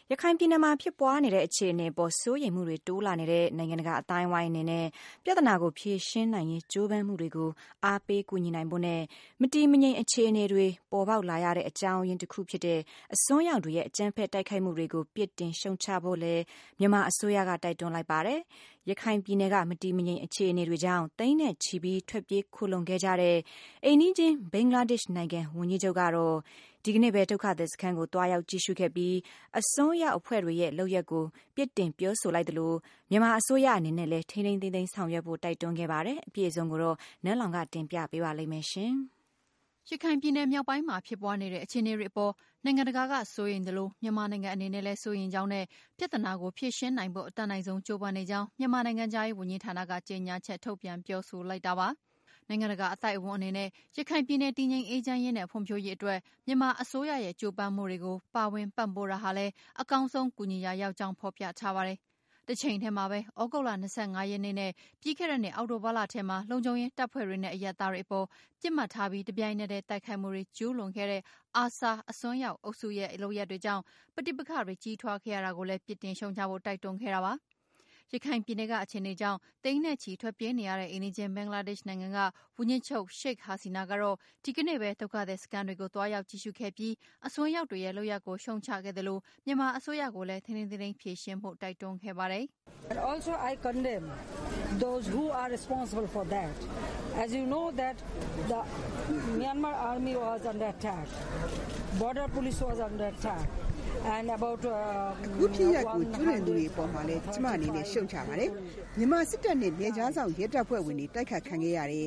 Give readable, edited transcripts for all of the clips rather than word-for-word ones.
ရခိုင်ပြည်နယ်မှာဖြစ်ပွားနေတဲ့အခြေအနေပေါ်စိုးရိမ်မှုတွေတိုးလာနေတဲ့နိုင်ငံတကာအတိုင်းအဝိုင်းအနေနဲ့ပြဿနာကိုဖြေရှင်းနိုင်ရေးကြိုးပမ်းမှုတွေကိုအားပေးကူညီနိုင်ဖို့နဲ့မတည်မငြိမ်အခြေအနေတွေပေါ်ပေါက်လာရတဲ့အကြောင်းရင်းတစ်ခုဖြစ်တဲ့အစွန်းရောက်တွေရဲ့အကြမ်းဖက်တိုက်ခိုက်မှုတွေကိုပြစ်တင်ရှုံချဖို့လည်းမြန်မာအစိုးရကတိုက်တွန်းလိုက်ပါတယ်။ရခိုင်ပြည်နယ်ကမတည်မငြိမ်အခြေအနေတွေကြောင့်သိန်းနဲ့ချီပြီးထွက်ပြေးခိုလှုံခဲ့ကြတဲ့အိမ်နီးချင်းဘင်္ဂလားဒေ့ရှ်နိုင်ငံဝန်ကြီးချုပ်ကတော့ဒီကနေ့ပဲဒုက္ခသည်စခန်းကိုတွားရောက်ကြည့်ရှုခဲ့ပြီးအစွန်းရောက်အဖွဲ့တွေရဲ့လုပ်ရက်ကိုပြစ်တင်ပြောဆိုလိုက်သလိုမြန်မာအစိုးရအနေနဲ့လည်းထိန်းသိမ်းဆောင်ရွက်ဖို့တိုက်တွန်းခဲ့ပါတယ်။အပြည့်အစုံကိုတော့နန်းလောင်ကတင်ပြပေးပါလိမ့်မယ်ရှင်။ရခိုင်ပြည်နယ်မြောက်ပိုင်းမှာဖြစ်ပွားနေတဲ့အခြေအနေတွေအပေါ်နိုင်ငံတကာကစိုးရိမ်သလိုမြန်မာနိုင်ငံအနေနဲ့လည်းစိုးရိမ်ကြောင်းနဲ့ပြဿနာကိုဖြေရှင်းနိုင်ဖို့အတတ်နိုင်ဆုံးကြိုးပမ်းနေကြောင်းမြန်မာနိုင်ငံသားရေးဝန်ကြီးဌာနကကြေညာချက်ထုတ်ပြန်ပြောဆိုလိုက်တာပါ။နိုင်ငံတကာအသိုက်အဝန်းအနေနဲ့ရခိုင်ပြည်နယ်တည်ငြိမ်အေးချမ်းရေးနဲ့ဖွံ့ဖြိုးရေးအတွက်မြန်မာအစိုးရရဲ့ကြိုးပမ်းမှုတွေကိုပါဝင်ပံ့ပိုးတာဟာလည်းအကောင်းဆုံးကူညီရာရောက်ကြောင်းဖော်ပြထားပါတယ်။တစ်ချိန်ထဲမှာပဲဩဂုတ်လ25ရက်နေ့နဲ့ပြီးခဲ့တဲ့နှစ်အောက်တိုဘာလထဲမှာလုံခြုံရေးတပ်ဖွဲ့တွေနဲ့အရပ်သားတွေအပေါ်ပြစ်မှတ်ထားပြီးတပြိုင်နက်တည်းတိုက်ခိုက်မှုတွေကျူးလွန်ခဲ့တဲ့အာဆာအစွန်းရောက်အုပ်စုရဲ့လုပ်ရပ်တွေကြောင့်ပဋိပက္ခတွေကြီးထွားခဲ့ရတာကိုလည်းပြစ်တင်ရှုံချဖို့တိုက်တွန်းခဲ့တာပါ။ရခိုင်ပြည်နယ်ကအခြေအနေကြောင့်သိန်းနဲ့ချီထွက်ပြေးနေရတဲ့အိမ်နီးချင်းဘင်္ဂလားဒေ့ရှ်နိုင်ငံကဝန်ကြီးချုပ်ရှိတ်ဟာစီနာကတော့ဒီကနေ့ပဲဒုက္ခသည်စခန်းတွေကိုတွားရောက်ကြည့်ရှုခဲ့ပြီးအစွန်းရောက်တွေရဲ့လုပ်ရပ်ကိုရှုံချခဲ့တယ်လို့မြန်မာအစိုးရကိုလည်းထိန်းသိမ်းဖြေရှင်းဖို့တိုက်တွန်းခဲ့ပါတယ်။ Also I condemn those who are responsible for that. As you know that the Myanmar army was under attack. Border police was under attack.And about အခုဖြစ်ရပ်ကိုကျူးလွန်သူတွေပေါ်မှာလည်းကျမအနေနဲ့ရှုံချပါတယ်။မြန်မာစစ်တပ်နဲ့နယ်ခြားဆောင်ရဲတပ်ဖွဲ့ဝင်တွေတိုက်ခတ်ခံခဲ့ရတယ်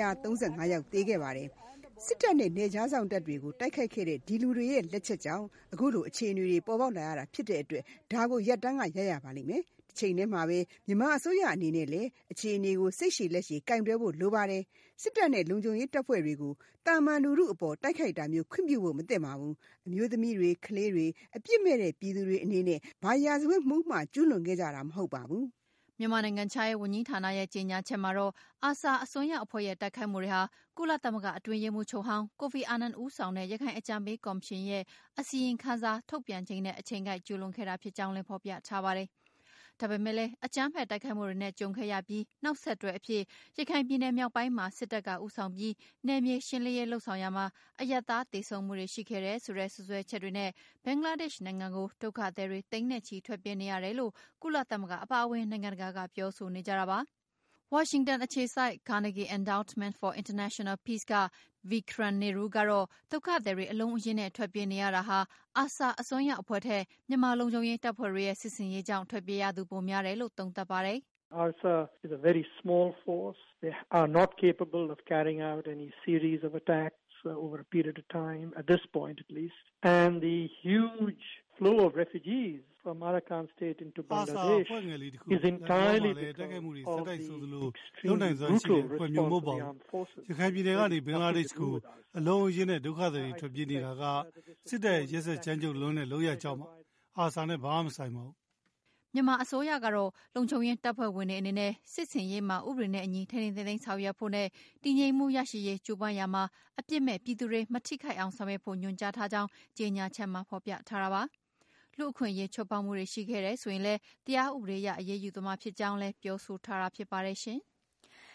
135ယောက်သေခဲ့ပါတယ်။စစ်တပ်နဲ့နယ်ခြားဆောင်တပ်တွေကိုတိုက်ခိုက်ခဲ့တဲ့ဒီလူတွေရဲ့လက်ချက်ကြောင့်အခုလိုအခြေအနေတွေပေါ်ပေါက်လာရတာဖြစ်တဲ့အတွက်ဒါကိုရပ်တန်းကရပ်ရပါလိမ့်မယ်။တစ်ချိန်တည်းမှာပဲမြန်မာအစိုးရအနေနဲ့လည်းအခြေအနေကိုစိတ်ရှည်လက်ရှည်ကင်တွယ်ဖို့လိုပါတယ်။စစ်တပ်နဲ့လုံခြုံရေးတပ်ဖွဲ့တွေကိုတာမန်လူထုအပေါ်တိုက်ခိုက်တာမျိုးခွင့်ပြုဖို့မသင့်ပါဘူး။အမျိုးသမီးတွေကလေးတွေအပြစ်မဲ့တဲ့ပြည်သူတွေအနေနဲ့ဘာရာဇဝတ်မှုမှကျူးလွန်ခဲ့ကြတာမဟုတ်ပါဘူး။မြန်မာနိုင်ငံခြားရေးဝန်ကြီးဌာနရဲ့ကြေညာချက်မှာတော့အာဆာအစွန်းရောက်အဖွဲ့ရဲ့တိုက်ခိုက်မှုတွေဟာကုလသမဂ္ဂအတွင်းရေးမှူးချုပ်ဟောင်းကိုဖီအာနန်ဦးဆောင်တဲ့ရခိုင်အကြံပေးကော်မရှင်ရဲ့အစီရင်ခံစာထုတ်ပြန်ချိန်နဲ့အချိန်ကိုက်ကျူးလွန်ခဲ့တာဖြစ်ကြောင်းလည်းဖော်ပြထားပါတယ်။ဒါပေမဲ့လည်းအကြမ်းဖက်တိုက်ခိုက်မှုတွေနဲ့ကြုံခဲ့ရပြီးနောက်ဆက်တွဲအဖြစ်ရခိုင်ပြည်နယ်မြောက်ပိုင်းမှာစစ်တပ်ကဦးဆောင်ပြီးနယ်မြေရှင်းလင်းရေးလှုပ်ဆောင်ရာမှာအရပ်သားသေဆုံးမှုတွေရှိခဲ့တဲ့ဆိုတဲ့စွပ်စွဲချက်တွေနဲ့ဘင်္ဂလားဒေ့ရှ်နိုင်ငံကိုဒုက္ခသည်တွေသိန်းနဲ့ချီထွက်ပြေးနေရတယ်လို့ကုလသမဂ္ဂအပါအဝင်နိုင်ငံတကာကပြောဆိုနေကြတာပါ။ဝါရှင်တန်အခြေစိုက် Carnegie Endowment for International Peace က Vikram Nehru ကတော့ဒုက္ခသည်တွေအလုံးအရင်းနဲ့ထွက်ပြေးနေရတာဟာအာဆာအစွန်းရောက်အဖွဲ့ထက်မြန်မာလုံခြုံရေးတပ်ဖွဲ့တွေရဲ့စစ်ဆင်ရေးကြောင့်ထွက်ပြေးရသူပိုများတယ်လို့သုံးသပ်ပါတယ်။ ARSA is a very small force. They are not capable of carrying out any series of attacks.over a period of time, at this point at least. And the huge flow of refugees from Arakan state into Bangladesh is entirely because of the extreme brutal response of the armed forces. ရခိုင်ပြည်နယ်ကနေဘင်္ဂလားဒေ့ရှ်ကိုအလုံးအရင်းနဲ့ဒုက္ခသည်တွေထွက်ပြေးနေတာကစစ်တပ်ရဲ့ရက်စက်ကြမ်းကြုတ်လွန်းတဲ့လုပ်ရကြောင်းအာဆာနဲ့ဘာမှမဆိုင်ပါဘူးမြန်မာအစိုးရကတော့လုံခြုံရေးတပ်ဖွဲ့ဝင်တွေအနေနဲ့စစ်ဆင်ရေးမှာဥပဒေနဲ့အညီထိန်းသိမ်းဆောင်ရွက်ဖို့နဲ့တည်ငြိမ်မှုရရှိရေးကြိုးပမ်းရာမှာအပြစ်မဲ့ပြည်သူတွေမထိခိုက်အောင်ဆောင်ရွက်ဖို့ညွှန်ကြားထားကြောင်းကြေညာချက်မှာဖော်ပြထားတာပါ။လူ့အခွင့်အရေးချိုးဖောက်မှုတွေရှိခဲ့တယ်ဆိုရင်လည်းတရားဥပဒေအရအရေးယူသွားမှာဖြစ်ကြောင်းလည်းပြောဆိုထားတာဖြစ်ပါတယ်ရှင်။